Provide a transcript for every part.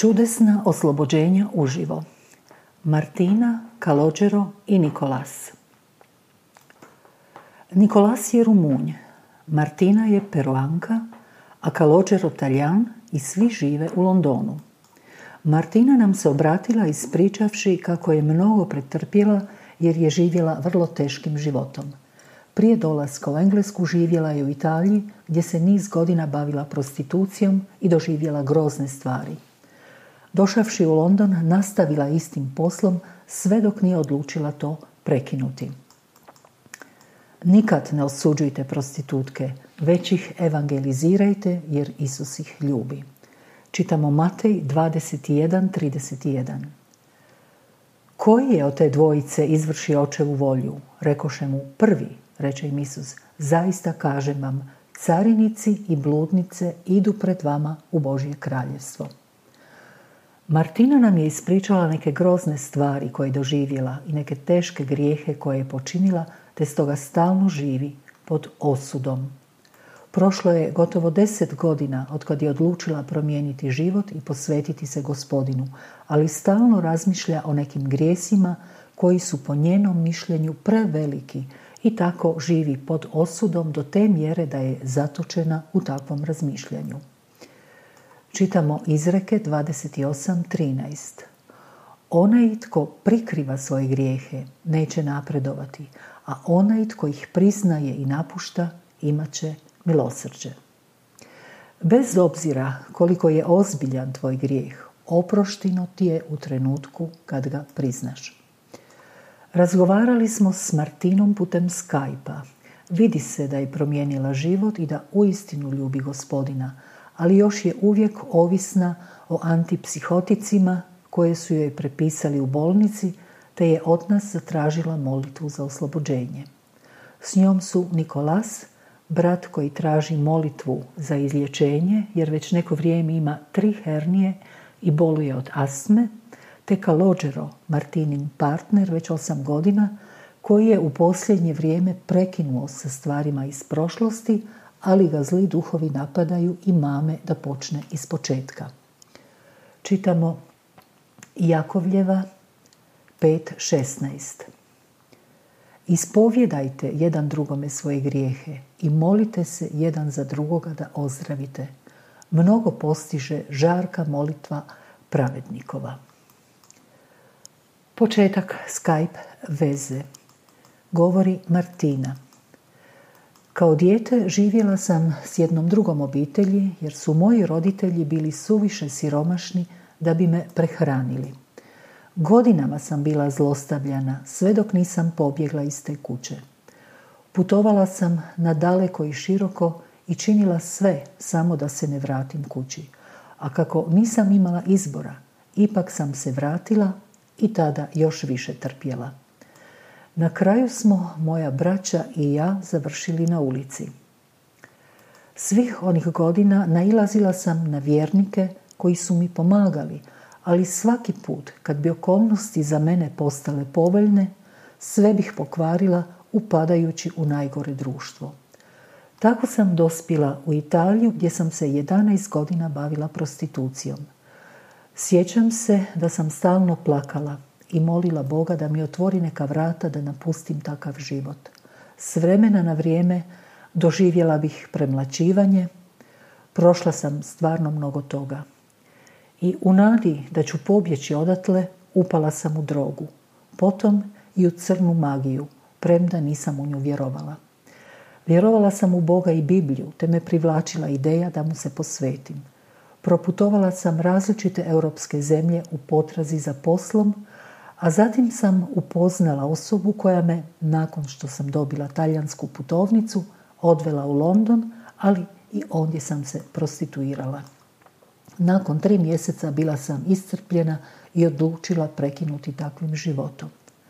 Čudesna oslobođenja uživo. Martina, Calogero i Nikolas. Nikolas je Rumunj, Martina je Peruanka, a Calogero Talijan i svi žive u Londonu. Martina nam se obratila ispričavši kako je mnogo pretrpjela jer je živjela vrlo teškim životom. Prije dolaska u Englesku živjela je u Italiji gdje se niz godina bavila prostitucijom i doživjela grozne stvari. Došavši u London, nastavila istim poslom sve dok nije odlučila to prekinuti. Nikad ne osuđujte prostitutke, već ih evangelizirajte jer Isus ih ljubi. Čitamo Matej 21:31. Koji je od te dvojice izvršio očevu volju? Rekoše mu, prvi, reče im Isus, zaista kažem vam, carinici i bludnice idu pred vama u Božje kraljevstvo. Martina nam je ispričala neke grozne stvari koje je doživjela i neke teške grijehe koje je počinila, te stoga stalno živi pod osudom. Prošlo je gotovo 10 godina od kad je odlučila promijeniti život i posvetiti se Gospodinu, ali stalno razmišlja o nekim grijesima koji su po njenom mišljenju preveliki i tako živi pod osudom do te mjere da je zatočena u takvom razmišljanju. Čitamo Izreke 28:13. Onaj tko prikriva svoje grijehe neće napredovati, a onaj tko ih priznaje i napušta imat će milosrđe. Bez obzira koliko je ozbiljan tvoj grijeh, oprošteno ti je u trenutku kad ga priznaš. Razgovarali smo s Martinom putem Skype-a. Vidi se da je promijenila život i da uistinu ljubi Gospodina, ali još je uvijek ovisna o antipsihoticima koje su joj prepisali u bolnici, te je od nas zatražila molitvu za oslobođenje. S njom su Nikolas, brat koji traži molitvu za izlječenje, jer već neko vrijeme ima 3 hernije i boluje od astme, te Calogero, Martinin partner, već 8 godina, koji je u posljednje vrijeme prekinuo sa stvarima iz prošlosti, ali ga zli duhovi napadaju i mame da počne ispočetka. Čitamo Jakovljeva 5:16. Ispovjedajte jedan drugome svoje grijehe i molite se jedan za drugoga da ozdravite. Mnogo postiže žarka molitva pravednikova. Početak Skype veze. Govori Martina. Kao dijete živjela sam s jednom drugom obitelji jer su moji roditelji bili suviše siromašni da bi me prehranili. Godinama sam bila zlostavljana sve dok nisam pobjegla iz te kuće. Putovala sam na daleko i široko i činila sve samo da se ne vratim kući. A kako nisam imala izbora, ipak sam se vratila i tada još više trpjela. Na kraju smo moja braća i ja završili na ulici. Svih onih godina nailazila sam na vjernike koji su mi pomagali, ali svaki put kad bi okolnosti za mene postale povoljne, sve bih pokvarila upadajući u najgore društvo. Tako sam dospjela u Italiju gdje sam se 11 godina bavila prostitucijom. Sjećam se da sam stalno plakala i molila Boga da mi otvori neka vrata da napustim takav život. S vremena na vrijeme doživjela bih premlaćivanje, prošla sam stvarno mnogo toga. I u nadi da ću pobjeći odatle, upala sam u drogu. Potom i u crnu magiju, premda nisam u nju vjerovala. Vjerovala sam u Boga i Bibliju, te me privlačila ideja da mu se posvetim. Proputovala sam različite europske zemlje u potrazi za poslom, a zatim sam upoznala osobu koja me, nakon što sam dobila talijansku putovnicu, odvela u London, ali i ondje sam se prostituirala. Nakon 3 mjeseca bila sam iscrpljena i odlučila prekinuti takvim životom.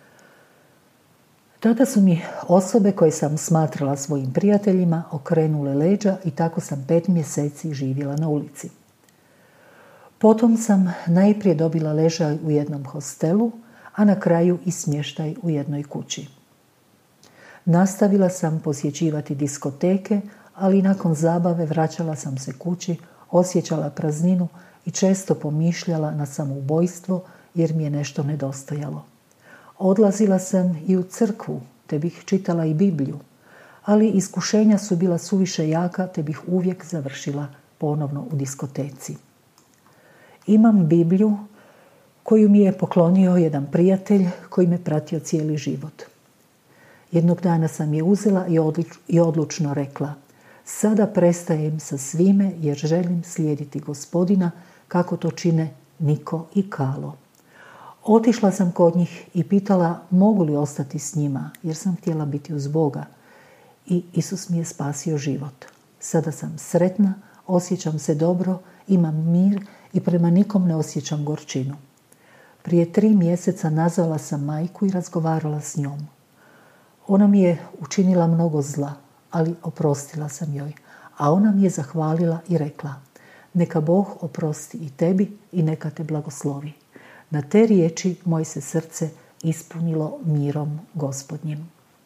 Tada su mi osobe koje sam smatrala svojim prijateljima okrenule leđa i tako sam 5 mjeseci živjela na ulici. Potom sam najprije dobila ležaj u jednom hostelu, a na kraju i smještaj u jednoj kući. Nastavila sam posjećivati diskoteke, ali nakon zabave vraćala sam se kući, osjećala prazninu i često pomišljala na samoubojstvo jer mi je nešto nedostajalo. Odlazila sam i u crkvu, te bih čitala i Bibliju, ali iskušenja su bila suviše jaka, te bih uvijek završila ponovno u diskoteci. Imam Bibliju koju mi je poklonio jedan prijatelj koji me pratio cijeli život. Jednog dana sam je uzela i odlučno rekla: sada prestajem sa svime jer želim slijediti Gospodina kako to čine Niko i Kalo. Otišla sam kod njih i pitala mogu li ostati s njima jer sam htjela biti uz Boga i Isus mi je spasio život. Sada sam sretna, osjećam se dobro, imam mir i prema nikom ne osjećam gorčinu. Prije 3 mjeseca nazvala sam majku i razgovarala s njom. Ona mi je učinila mnogo zla, ali oprostila sam joj, a ona mi je zahvalila i rekla: neka Bog oprosti i tebi i neka te blagoslovi. Na te riječi moje se srce ispunilo mirom Gospodnjim.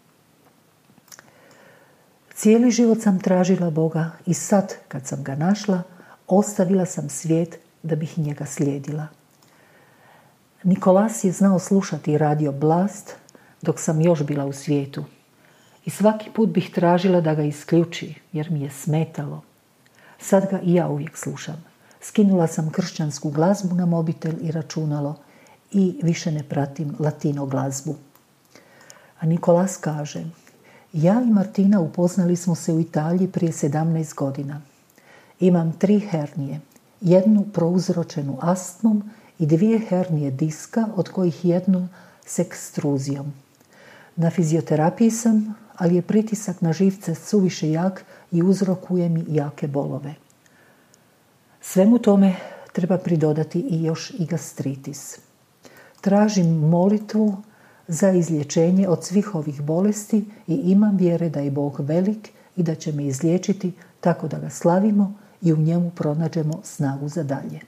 Cijeli život sam tražila Boga i sad, kad sam ga našla, ostavila sam svijet da bih njega slijedila. Nikolas je znao slušati radio Blast dok sam još bila u svijetu. I svaki put bih tražila da ga isključi, jer mi je smetalo. Sad ga i ja uvijek slušam. Skinula sam kršćansku glazbu na mobitel i računalo i više ne pratim latino glazbu. A Nikolas kaže: ja i Martina upoznali smo se u Italiji prije 17 godina. Imam 3 hernije, jednu prouzročenu astmom i 2 hernije diska, od kojih jednu s ekstruzijom. Na fizioterapiji sam, ali je pritisak na živce suviše jak i uzrokuje mi jake bolove. Svemu tome treba pridodati i još i gastritis. Tražim molitvu za izlječenje od svih ovih bolesti i imam vjere da je Bog velik i da će me izliječiti, tako da ga slavimo i u njemu pronađemo snagu za dalje.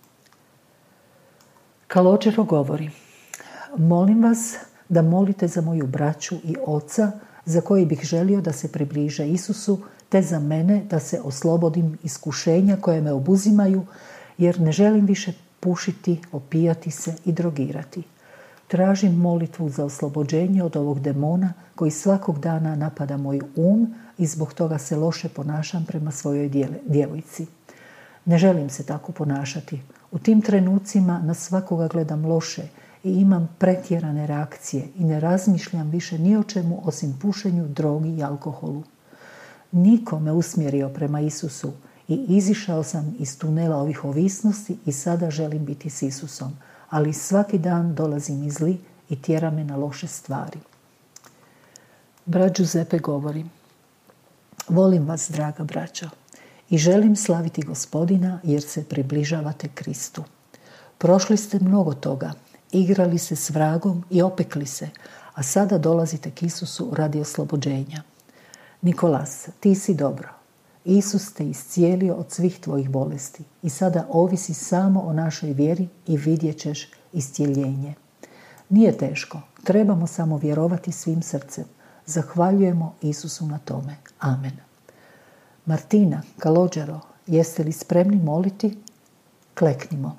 Calogero govori: molim vas da molite za moju braću i oca za koji bih želio da se približe Isusu, te za mene da se oslobodim iskušenja koje me obuzimaju, jer ne želim više pušiti, opijati se i drogirati. Tražim molitvu za oslobođenje od ovog demona koji svakog dana napada moj i zbog toga se loše ponašam prema svojoj djevojci. Ne želim se tako ponašati. U tim trenucima na svakoga gledam loše i imam pretjerane reakcije i ne razmišljam više ni o čemu osim pušenju, drogi i alkoholu. Niko me usmjerio prema Isusu i izišao sam iz tunela ovih ovisnosti i sada želim biti s Isusom, ali svaki dan dolazi mi zli i tjera me na loše stvari. Brat Giuseppe govori: volim vas, draga braćo, i želim slaviti Gospodina jer se približavate Kristu. Prošli ste mnogo toga, igrali se s vragom i opekli se, a sada dolazite k Isusu radi oslobođenja. Nikolas, ti si dobro. Isus te iscijelio od svih tvojih bolesti i sada ovisi samo o našoj vjeri i vidjet ćeš iscijeljenje. Nije teško, trebamo samo vjerovati svim srcem. Zahvaljujemo Isusu na tome. Amen. Martina, Calogero, jeste li spremni moliti? Kleknimo.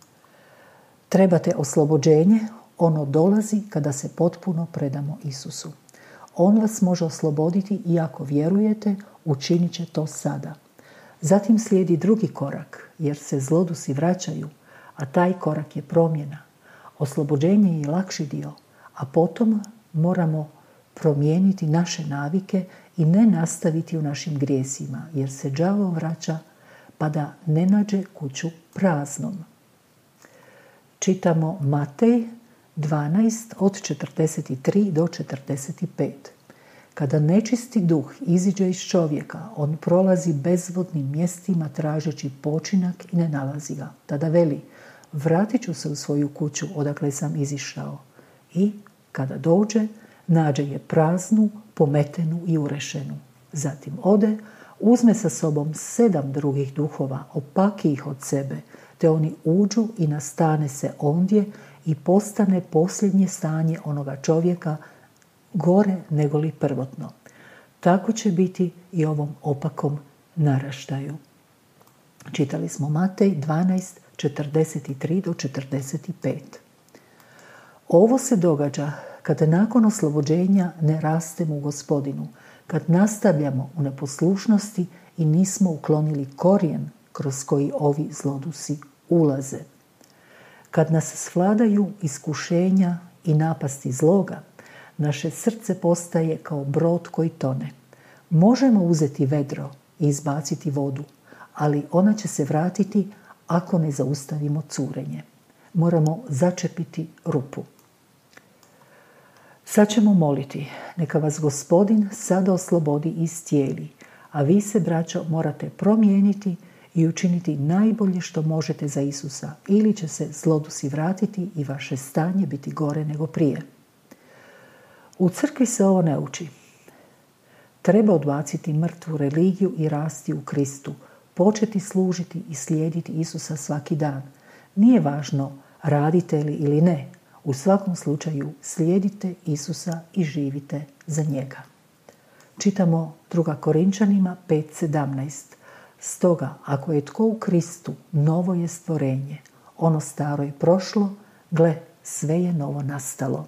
Trebate oslobođenje, ono dolazi kada se potpuno predamo Isusu. On vas može osloboditi i ako vjerujete, učinit će to sada. Zatim slijedi drugi korak, jer se zlodusi vraćaju, a taj korak je promjena. Oslobođenje je lakši dio, a potom moramo promijeniti naše navike i ne nastaviti u našim grijesima, jer se đavo vraća pa da ne nađe kuću praznom. Čitamo Matej 12 od 43 do 45. Kada nečisti duh iziđe iz čovjeka, on prolazi bezvodnim mjestima tražeći počinak i ne nalazi ga. Tada veli: vratit ću se u svoju kuću odakle sam izišao. I kada dođe, nađe je praznu, pometenu i urešenu. Zatim ode, uzme sa sobom 7 drugih duhova, opaki ih od sebe, te oni uđu i nastane se ondje i postane posljednje stanje onoga čovjeka gore nego li prvotno. Tako će biti i ovom opakom naraštaju. Čitali smo Matej 12, 43 do 45. Ovo se događa kada nakon oslobođenja ne rastemo u Gospodinu, kad nastavljamo u neposlušnosti i nismo uklonili korijen kroz koji ovi zlodusi ulaze. Kad nas svladaju iskušenja i napasti zloga, naše srce postaje kao brod koji tone. Možemo uzeti vedro i izbaciti vodu, ali ona će se vratiti ako ne zaustavimo curenje. Moramo začepiti rupu. Sad ćemo moliti. Neka vas Gospodin sada oslobodi i iscijeli, a vi se, braćo, morate promijeniti i učiniti najbolje što možete za Isusa, ili će se zlodusi vratiti i vaše stanje biti gore nego prije. U crkvi se ovo ne uči. Treba odbaciti mrtvu religiju i rasti u Kristu, početi služiti i slijediti Isusa svaki dan. Nije važno radite li ili ne, u svakom slučaju slijedite Isusa i živite za njega. Čitamo 2. Korinčanima 5:17. Stoga, ako je tko u Kristu, novo je stvorenje. Ono staro je prošlo, gle, sve je novo nastalo.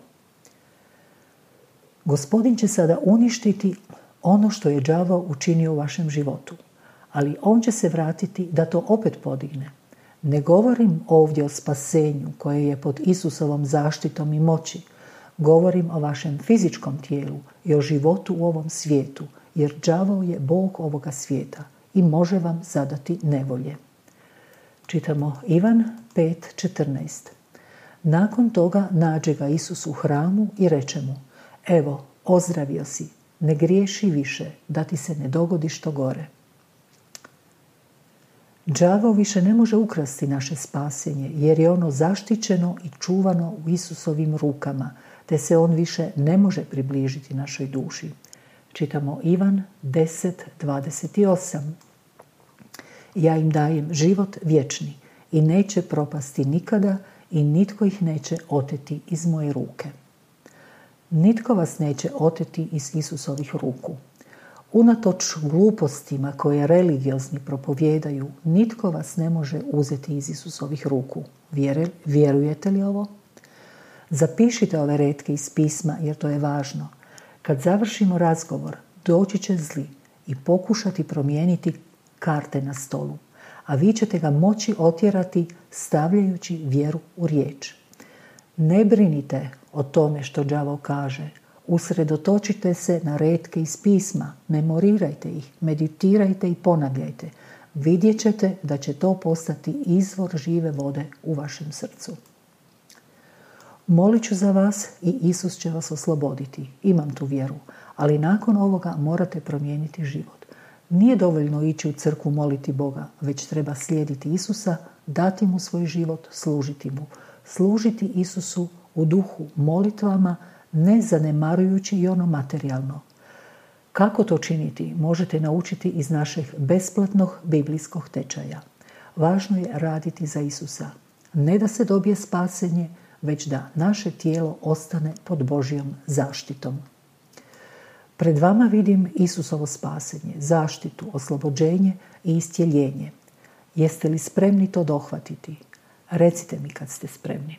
Gospodin će sada uništiti ono što je đavao učinio u vašem životu, ali on će se vratiti da to opet podigne. Ne govorim ovdje o spasenju koje je pod Isusovom zaštitom i moći. Govorim o vašem fizičkom tijelu i o životu u ovom svijetu, jer đavao je Bog ovoga svijeta i može vam zadati nevolje. Čitamo Ivan 5:14. Nakon toga nađe ga Isus u hramu i reče mu: evo, ozdravio si, ne griješi više, da ti se ne dogodi što gore. Đavao više ne može ukrasti naše spasenje, jer je ono zaštićeno i čuvano u Isusovim rukama, te se on više ne može približiti našoj duši. Čitamo Ivan 10:28. Ja im dajem život vječni i neće propasti nikada i nitko ih neće oteti iz moje ruke. Nitko vas neće oteti iz Isusovih ruku. Unatoč glupostima koje religiozni propovijedaju, nitko vas ne može uzeti iz Isusovih ruku. Vjerujete li ovo? Zapišite ove retke iz pisma, jer to je važno. Kad završimo razgovor, doći će zli i pokušati promijeniti karte na stolu, a vi ćete ga moći otjerati stavljajući vjeru u riječ. Ne brinite o tome što đavao kaže. Usredotočite se na retke iz pisma, memorirajte ih, meditirajte i ponavljajte. Vidjet ćete da će to postati izvor žive vode u vašem srcu. Molit ću za vas i Isus će vas osloboditi. Imam tu vjeru, ali nakon ovoga morate promijeniti život. Nije dovoljno ići u crkvu moliti Boga, već treba slijediti Isusa, dati mu svoj život, služiti mu. Služiti Isusu u duhu molitvama, ne zanemarujući i ono materijalno. Kako to činiti možete naučiti iz našeg besplatnog biblijskog tečaja. Važno je raditi za Isusa. Ne da se dobije spasenje, već da naše tijelo ostane pod Božjom zaštitom. Pred vama vidim Isusovo spasenje, zaštitu, oslobođenje i istjeljenje. Jeste li spremni to dohvatiti? Recite mi kad ste spremni.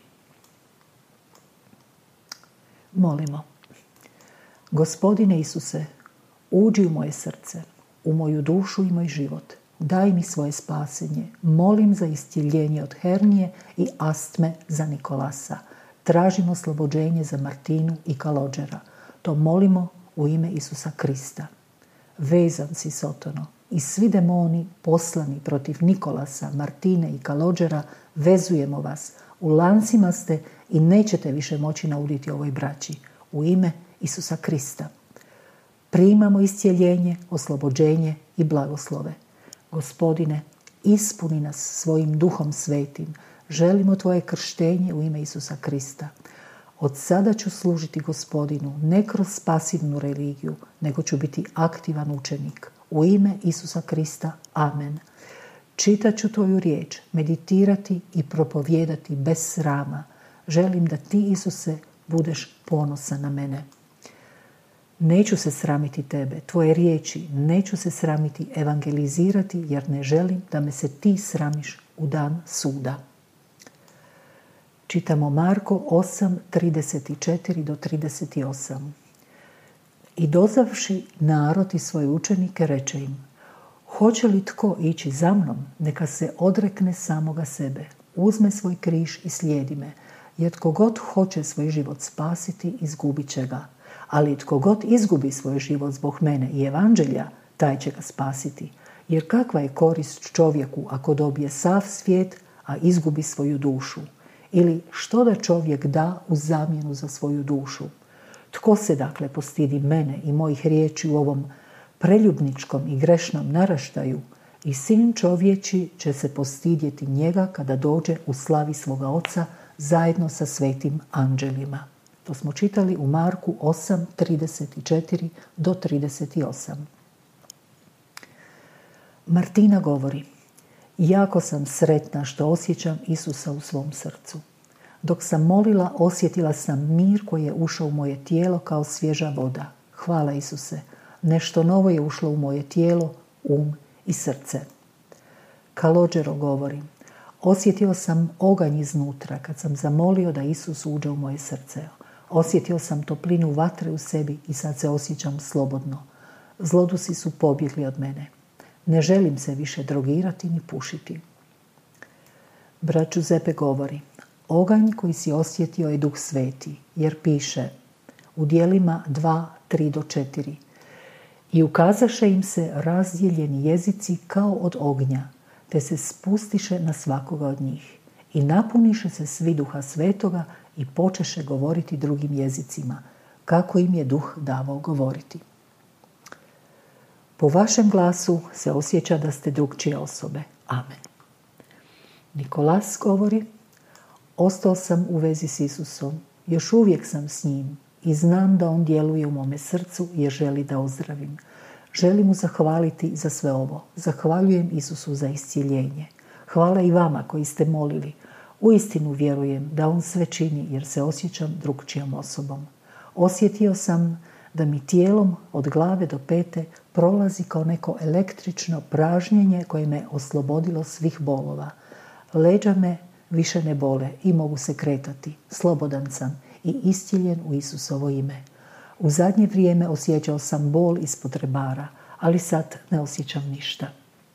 Molimo. Gospodine Isuse, uđi u moje srce, u moju dušu i moj život. Daj mi svoje spasenje. Molim za istjeljenje od hernije i astme za Nikolasa. Tražimo oslobođenje za Martinu i Kalođera. To molimo u ime Isusa Krista. Vezan si, Sotono, i svi demoni poslani protiv Nikolasa, Martine i Kalođera, vezujemo vas. U lancima ste i nećete više moći nauditi ovoj braći. U ime Isusa Krista. Primamo iscijeljenje, oslobođenje i blagoslove. Gospodine, ispuni nas svojim Duhom Svetim. Želimo Tvoje krštenje u ime Isusa Krista. Od sada ću služiti Gospodinu ne kroz pasivnu religiju, nego ću biti aktivan učenik. U ime Isusa Krista. Amen. Čitat ću Tvoju riječ, meditirati i propovijedati bez srama. Želim da Ti, Isuse, budeš ponosan na mene. Neću se sramiti Tebe, Tvoje riječi, neću se sramiti evangelizirati, jer ne želim da me se Ti sramiš u dan suda. Čitamo Marko 8:34-38. I dozavši narod i svoje učenike reče im: hoće li tko ići za mnom, neka se odrekne samoga sebe, uzme svoj križ i slijedi me, jer tko god hoće svoj život spasiti, izgubit će ga. Ali tko god izgubi svoj život zbog mene i evanđelja, taj će ga spasiti. Jer kakva je korist čovjeku ako dobije sav svijet, a izgubi svoju dušu? Ili što da čovjek da u zamjenu za svoju dušu? Tko se dakle postidi mene i mojih riječi u ovom preljubničkom i grešnom naraštaju, i sin čovječi će se postidjeti njega kada dođe u slavi svoga oca zajedno sa svetim anđelima. To smo čitali u Marku 8:34-38. Martina govori: jako sam sretna što osjećam Isusa u svom srcu. Dok sam molila, osjetila sam mir koji je ušao u moje tijelo kao svježa voda. Hvala Isuse, nešto novo je ušlo u moje tijelo, i srce. Kalođero govori: osjetio sam oganj iznutra kad sam zamolio da Isus uđe u moje srce. Osjetio sam toplinu vatre u sebi i sad se osjećam slobodno. Zlodusi su pobjegli od mene. Ne želim se više drogirati ni pušiti. Brat Giuseppe govori: oganj koji si osjetio je Duh Sveti, jer piše u Djelima 2:3-4: i ukazaše im se razdjeljeni jezici kao od ognja, te se spustiše na svakoga od njih. I napuniše se svi Duha Svetoga i počeše govoriti drugim jezicima, kako im je Duh davao govoriti. Po vašem glasu se osjeća da ste drugčije osobe. Amen. Nikolas govori: ostao sam u vezi s Isusom, još uvijek sam s njim i znam da on djeluje u mome srcu jer želi da ozdravim. Želim mu zahvaliti za sve ovo. Zahvaljujem Isusu za iscijeljenje. Hvala i vama koji ste molili. Uistinu vjerujem da on sve čini jer se osjećam drugčijom osobom. Osjetio sam da mi tijelom od glave do pete prolazi kao neko električno pražnjenje koje me oslobodilo svih bolova. Leđa me više ne bole i mogu se kretati. Slobodan sam i iscijeljen u Isusovo ime. U zadnje vrijeme osjećao sam bol ispod rebara, ali sad ne osjećam ništa.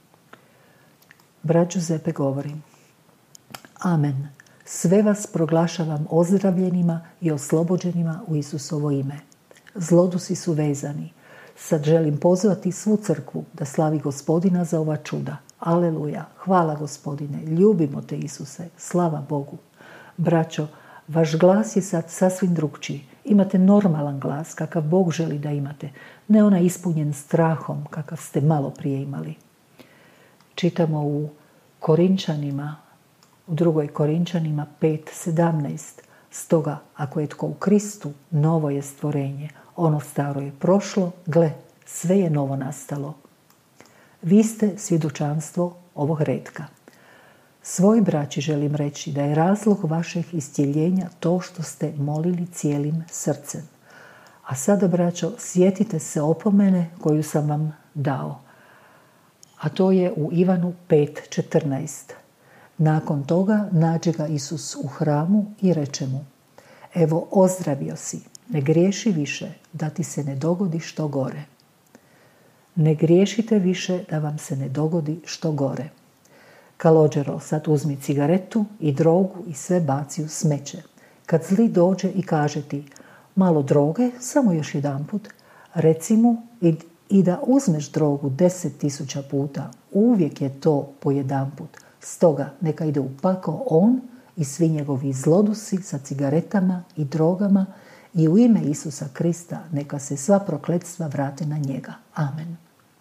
Brat Giuseppe govori: amen. Sve vas proglašavam ozdravljenima i oslobođenima u Isusovo ime. Zlodusi su vezani. Sad želim pozvati svu crkvu da slavi Gospodina za ova čuda. Aleluja, hvala Gospodine, ljubimo te Isuse, slava Bogu. Braćo, vaš glas je sad sasvim drugčiji. Imate normalan glas kakav Bog želi da imate, ne onaj ispunjen strahom kakav ste malo prije imali. Čitamo u Korinčanima, u 2. Korinčanima 5:17. Stoga, ako je tko u Kristu, novo je stvorenje. Ono staro je prošlo, gle, sve je novo nastalo. Vi ste svjedočanstvo ovog retka. Svoj braći želim reći da je razlog vašeg iscijeljenja to što ste molili cijelim srcem. A sada, braćo, sjetite se opomene koju sam vam dao. A to je u Ivanu 5:14. Nakon toga nađe ga Isus u hramu i reče mu: evo, ozdravio si, ne griješi više, da ti se ne dogodi što gore. Ne griješite više da vam se ne dogodi što gore. Kalođero, sad uzmi cigaretu i drogu i sve baci u smeće. Kad zli dođe i kaže ti: malo droge, samo još jedanput, reci mu i da uzmeš drogu 10.000 puta, uvijek je to po jedanput. Stoga neka ide u pakao on i svi njegovi zlodusi sa cigaretama i drogama i u ime Isusa Krista neka se sva prokletstva vrate na njega. Amen.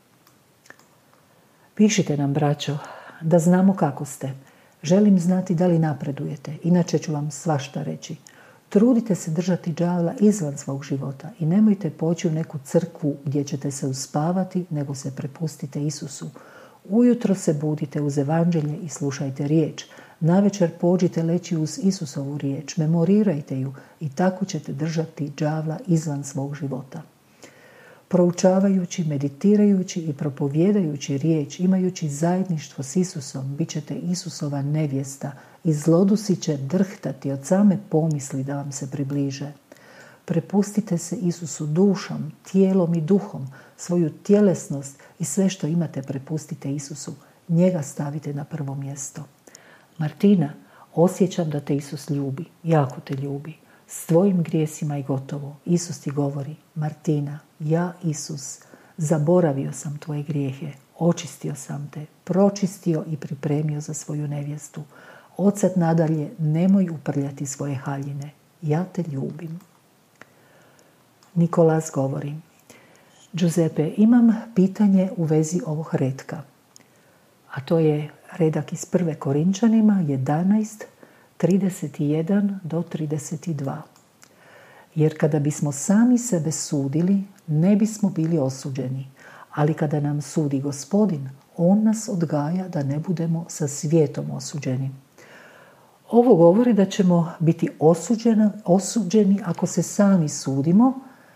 Pišite nam, braćo, da znamo kako ste. Želim znati da li napredujete, inače ću vam svašta reći. Trudite se držati đavla izvan svog života i nemojte poći u neku crkvu gdje ćete se uspavati, nego se prepustite Isusu. Ujutro se budite uz evanđelje i slušajte riječ. Navečer pođite leći uz Isusovu riječ, memorirajte ju i tako ćete držati đavla izvan svog života. Proučavajući, meditirajući i propovjedajući riječ, imajući zajedništvo s Isusom, bit ćete Isusova nevjesta i zlodusi će drhtati od same pomisli da vam se približe. Prepustite se Isusu dušom, tijelom i duhom, svoju tjelesnost i sve što imate prepustite Isusu. Njega stavite na prvo mjesto. Martina, osjećam da te Isus ljubi, jako te ljubi. S tvojim grijesima i gotovo. Isus ti govori, Martina, ja Isus, zaboravio sam tvoje grijehe, očistio sam te, pročistio i pripremio za svoju nevjestu. Od sad nadalje nemoj uprljati svoje haljine, ja te ljubim. Nikolas govori, Giuseppe, imam pitanje u vezi ovog retka, a to je redak iz 1. Korinčanima 11, 31 do 32. Jer kada bismo sami sebe sudili, ne bismo bili osuđeni, ali kada nam sudi Gospodin, on nas odgaja da ne budemo sa svijetom osuđeni. Ovo govori da ćemo biti osuđeni ako se sami sudimo.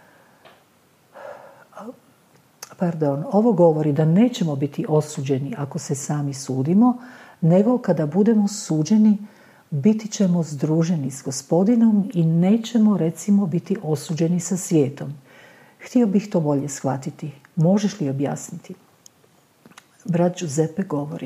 Ovo govori da nećemo biti osuđeni ako se sami sudimo, nego kada budemo suđeni, biti ćemo združeni s Gospodinom i nećemo, recimo, biti osuđeni sa svijetom. Htio bih to bolje shvatiti. Možeš li objasniti? Brat Giuseppe govori.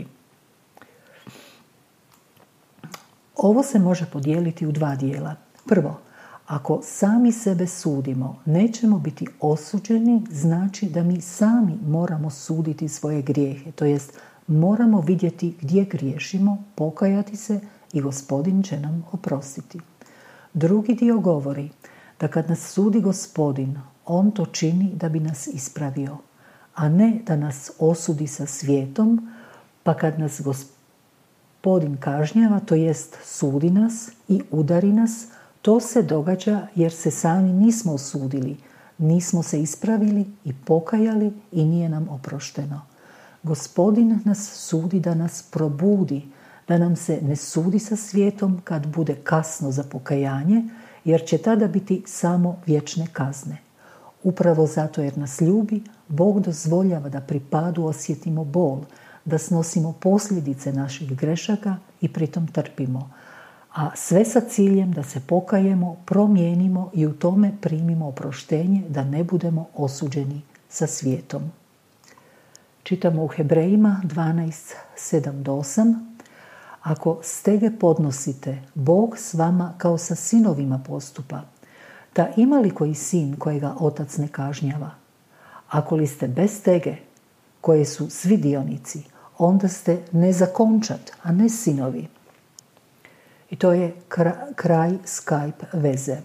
Ovo se može podijeliti u 2 dijela. Prvo, ako sami sebe sudimo, nećemo biti osuđeni, znači da mi sami moramo suditi svoje grijehe. To jest, moramo vidjeti gdje griješimo, pokajati se i Gospodin će nam oprostiti. Drugi dio govori da kad nas sudi Gospodin, on to čini da bi nas ispravio, a ne da nas osudi sa svijetom, pa kad nas Gospodin kažnjava, to jest sudi nas i udari nas, to se događa jer se sami nismo osudili, nismo se ispravili i pokajali i nije nam oprošteno. Gospodin nas sudi da nas probudi, da nam se ne sudi sa svijetom kad bude kasno za pokajanje, jer će tada biti samo vječne kazne. Upravo zato jer nas ljubi, Bog dozvoljava da pri padu osjetimo bol, da snosimo posljedice naših grešaka i pritom trpimo, a sve sa ciljem da se pokajemo, promijenimo i u tome primimo oproštenje da ne budemo osuđeni sa svijetom. Čitamo u Hebrejima 12, 7-8. Ako stege podnosite, Bog s vama kao sa sinovima postupa. Da ima li koji sin kojega otac ne kažnjava? Ako li ste bez stege, koje su svi dionici, onda ste nezakončat, a ne sinovi. I to je kraj Skype veze.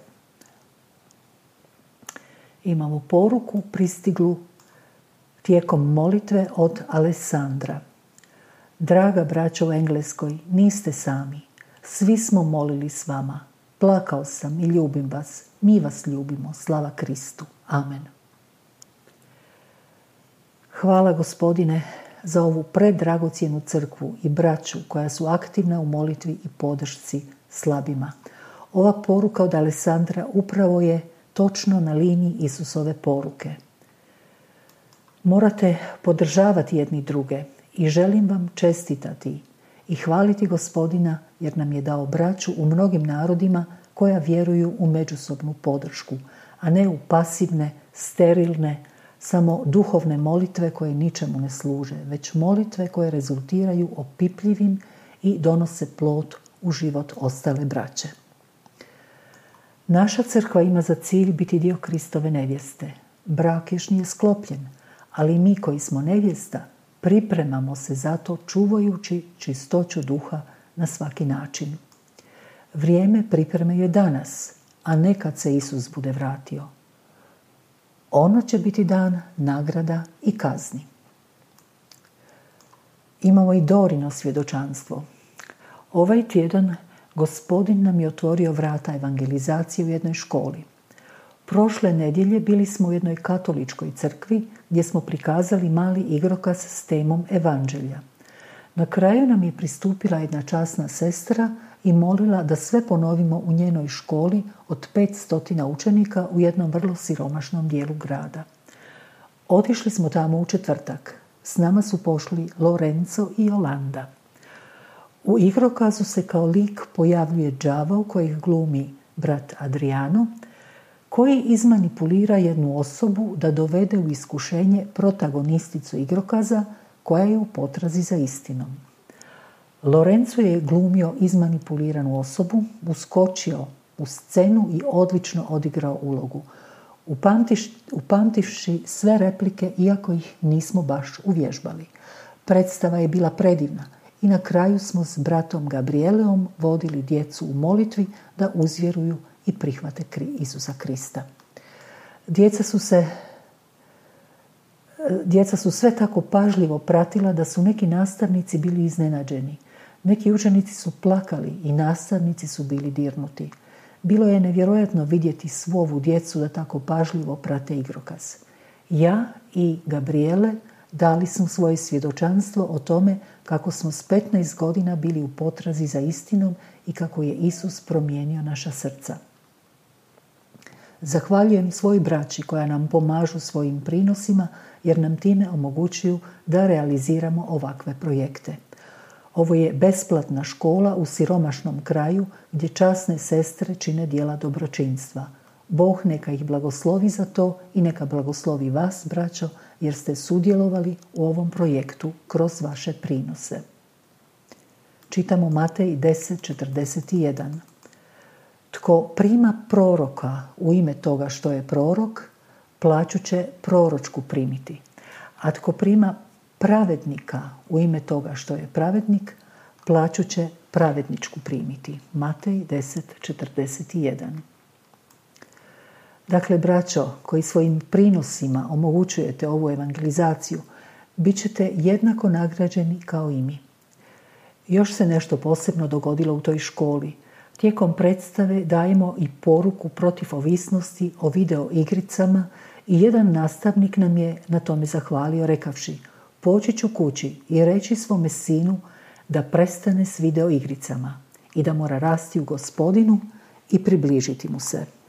Imamo poruku pristiglu tijekom molitve od Alessandra. Draga braćo u Engleskoj, niste sami. Svi smo molili s vama. Plakao sam i ljubim vas. Mi vas ljubimo. Slava Kristu. Amen. Hvala Gospodine za ovu predragocjenu crkvu i braću koja su aktivna u molitvi i podršci slabima. Ova poruka od Alessandra upravo je točno na liniji Isusove poruke. Morate podržavati jedni druge i želim vam čestitati i hvaliti Gospodina jer nam je dao braću u mnogim narodima koja vjeruju u međusobnu podršku, a ne u pasivne, sterilne, samo duhovne molitve koje ničemu ne služe, već molitve koje rezultiraju opipljivim i donose plod u život ostale braće. Naša crkva ima za cilj biti dio Kristove nevjeste. Brak još nije sklopljen, ali mi koji smo nevjesta pripremamo se za to čuvajući čistoću duha na svaki način. Vrijeme pripreme je danas, a ne kad se Isus bude vratio. Ono će biti dan nagrada i kazni. Imamo i Dorino svjedočanstvo. Ovaj tjedan Gospodin nam je otvorio vrata evangelizacije u jednoj školi. Prošle nedjelje bili smo u jednoj katoličkoj crkvi gdje smo prikazali mali igrokaz s temom evanđelja. Na kraju nam je pristupila jedna časna sestra i molila da sve ponovimo u njenoj školi od 500 učenika u jednom vrlo siromašnom dijelu grada. Otišli smo tamo u četvrtak. S nama su pošli Lorenzo i Jolanda. U igrokazu se kao lik pojavljuje đavao kojeg glumi brat Adriano, koji izmanipulira jednu osobu da dovede u iskušenje protagonisticu igrokaza koja je u potrazi za istinom. Lorenzo je glumio izmanipuliranu osobu, uskočio u scenu i odlično odigrao ulogu, upamtivši sve replike iako ih nismo baš uvježbali. Predstava je bila predivna i na kraju smo s bratom Gabrieleom vodili djecu u molitvi da uzvjeruju i prihvate Isusa Krista. Djeca su sve tako pažljivo pratila da su neki nastavnici bili iznenađeni. Neki učenici su plakali i nastavnici su bili dirnuti. Bilo je nevjerojatno vidjeti svu ovu djecu da tako pažljivo prate igrokaz. Ja i Gabriele dali smo svoje svjedočanstvo o tome kako smo s 15 godina bili u potrazi za istinom i kako je Isus promijenio naša srca. Zahvaljujem svoj braći koja nam pomažu svojim prinosima jer nam time omogućuju da realiziramo ovakve projekte. Ovo je besplatna škola u siromašnom kraju gdje časne sestre čine djela dobročinstva. Bog neka ih blagoslovi za to i neka blagoslovi vas, braćo, jer ste sudjelovali u ovom projektu kroz vaše prinose. Čitamo Matej 10:41. Tko prima proroka u ime toga što je prorok, plaću će proročku primiti. A tko prima pravednika u ime toga što je pravednik, plaću će pravedničku primiti. Matej 10:41. Dakle, braćo, koji svojim prinosima omogućujete ovu evangelizaciju, bit ćete jednako nagrađeni kao i mi. Još se nešto posebno dogodilo u toj školi. Tijekom predstave dajemo i poruku protiv ovisnosti o video igricama i jedan nastavnik nam je na tome zahvalio rekavši: poći ću kući i reći svome sinu da prestane s video igricama i da mora rasti u Gospodinu i približiti mu se.